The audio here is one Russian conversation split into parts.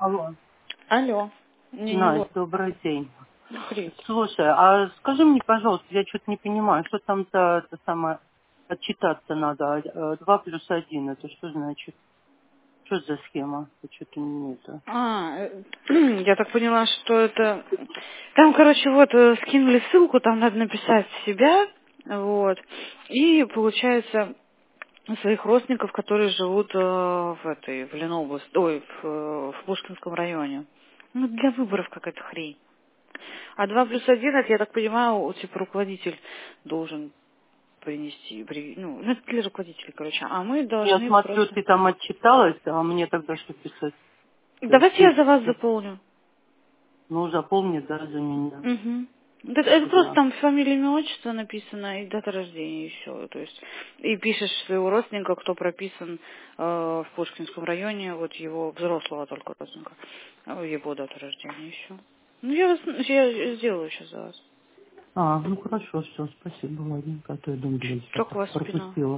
Алло. Алло. Не Настя, вот. добрый день. Привет. Слушай, а скажи мне, пожалуйста, я что-то не понимаю, что там за это самое отчитаться надо? 2+1, это что значит? Что за схема? Это что-то не это. Я так поняла, что это... Там, короче, вот скинули ссылку, там надо написать себя, вот, и, получается, своих родственников, которые живут в Ленобласти, в Пушкинском районе. Ну, для выборов какая-то хрень. А 2+1, это, я так понимаю, типа руководитель должен принести, ну, это для руководителей, короче, а мы Я должны смотрю, просто... ты там отчиталась, а мне тогда что писать? Давайте я за вас Свидетельство. заполню. Ну, заполни, да, за меня. Угу. Это просто Да. там фамилия, имя, отчество написано и дата рождения, и все. То есть, и пишешь своего родственника, кто прописан в Пушкинском районе, вот его взрослого только родственника, его дату рождения, и все. Ну, я сделаю сейчас за вас. Ну хорошо, все, спасибо, ладненько, а то я думаю, блин, что Как у так вас спина? пропустила.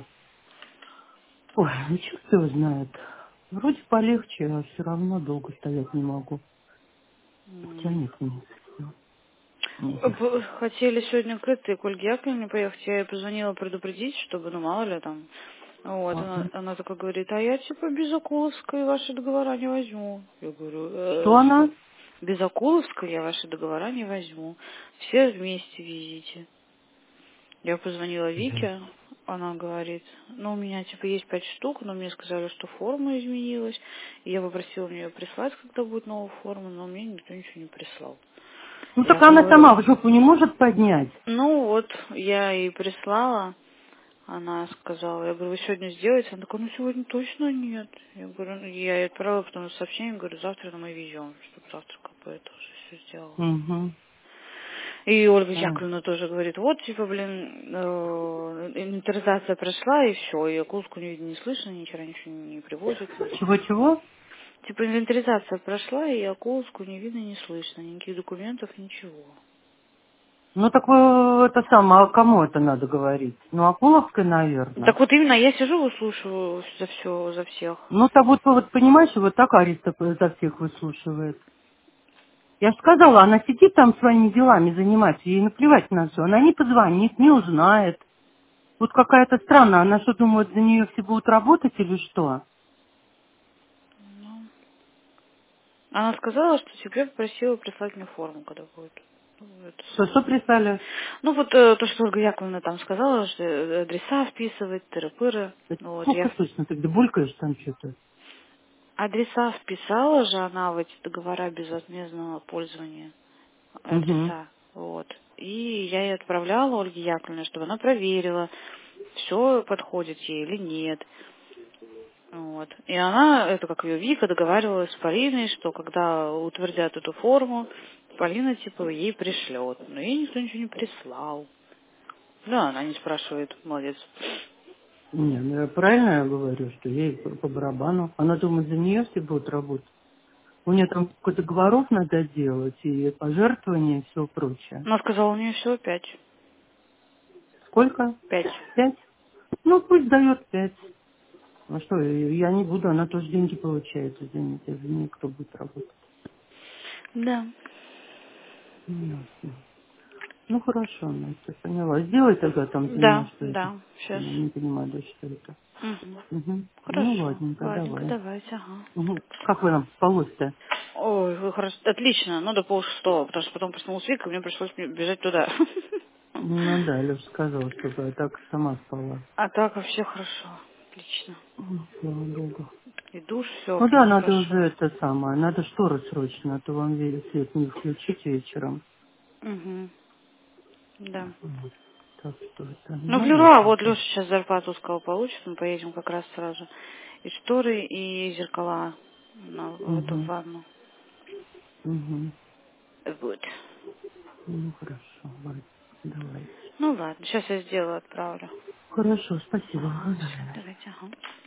Ой, ну черт его знает. Вроде полегче, а все равно долго стоять не могу. Тянет вниз. всё. Мгм. Хотели сегодня к Ольге Яковлевне поехать, я ей позвонила предупредить, чтобы, ну, мало ли там. Вот, Ага. она такая говорит, а я типа без Акуловской ваши договора не возьму. Я говорю, Что что? она? Без Акуловской я ваши договора не возьму. Все вместе везите. Я позвонила Блин. Вике, она говорит, ну, у меня типа есть 5 штук, но мне сказали, что форма изменилась. И я попросила мне ее прислать, когда будет новая форма, но мне никто ничего не прислал. Ну Я так она говорю, сама в жопу не может поднять. ну вот, я ей прислала, она сказала, я говорю, вы сегодня сделаете? Она такая, ну сегодня точно нет. Я говорю, ну, я ей отправила потом сообщение, говорю, завтра мы везем, чтобы завтра как бы это уже все сделала. Угу. И Ольга Да. Яковлевна тоже говорит, вот, типа, инвентаризация прошла, и все, и Акулску не видно, не слышно, ни хера ничего не привозят, ничего. Чего-чего? Типа, инвентаризация прошла, и Акулску не видно, не слышно, никаких документов, ничего. Ну так это самое, а кому это надо говорить? Ну, Акуловской, наверное. Так вот именно я сижу, выслушиваю за все, за всех. Ну, так вот понимаешь, вот так Ариста за всех выслушивает. Я же сказала, она сидит там своими делами занимается, ей наплевать на все. Она не позвонит, не узнает. Вот какая-то странная. Она что, думает, за нее все будут работать или что? Ну, она сказала, что теперь просила прислать мне форму, когда будет. Ну, это Что самое. прислали? Ну вот то, что Ольга Яковлевна там сказала, что адреса вписывать, тыры-пыры. Вот, Сколько я слышно, ты где булькаешь там что-то? адреса вписала же она в эти договора безвозмездного пользования. Угу. Адреса. Вот. И я ей отправляла Ольге Яковлевне, чтобы она проверила, все подходит ей или нет. Вот. И она, это как ее Вика, договаривалась с Полиной, что когда утвердят эту форму, Полина типа ей пришлет. Но ей никто ничего не прислал. Да, она не спрашивает, молодец. Не, ну я правильно я говорю, что ей по барабану. Она думает, за нее все будут работать. У нее там какой-то договоров надо делать, и пожертвования, и все прочее. Она сказала, у нее всего 5. Сколько? 5. 5? Ну, пусть дает 5. А что, я не буду, она тоже деньги получает, извините, за нее кто будет работать. Да. Ну, ясно. Ну, хорошо, Настя, поняла. Сделай тогда там за меня, Да, что это. да, сейчас. Я не понимаю, да, что это. Угу. Угу. Ну, Хорошо, ладненько, ладненько, давай. давайте, ага. Угу. Как вы там спалось-то? Ой, вы хорошо, отлично, ну до 5:30, потому что потом проснулась Вика, и мне пришлось бежать туда. Ну да, Леша сказал, чтобы я так сама спала. А так вообще хорошо, отлично. Слава Богу. И душ, все Ну прям да, надо уже хорошо. это самое, надо шторы срочно, а то вам свет не включить вечером. Угу, да. Вот. Так что это, Ну, в ну, Леруа, вот ладненько. Леша сейчас зарплату сказал, получит, мы поедем как раз сразу. И шторы, и зеркала в эту Угу, ванну. угу. Вот. Ну, хорошо, ладно, давайте. Ну ладно, сейчас я сделаю, отправлю. Хорошо, спасибо. Ага, Ага, все, давай. давайте, ага.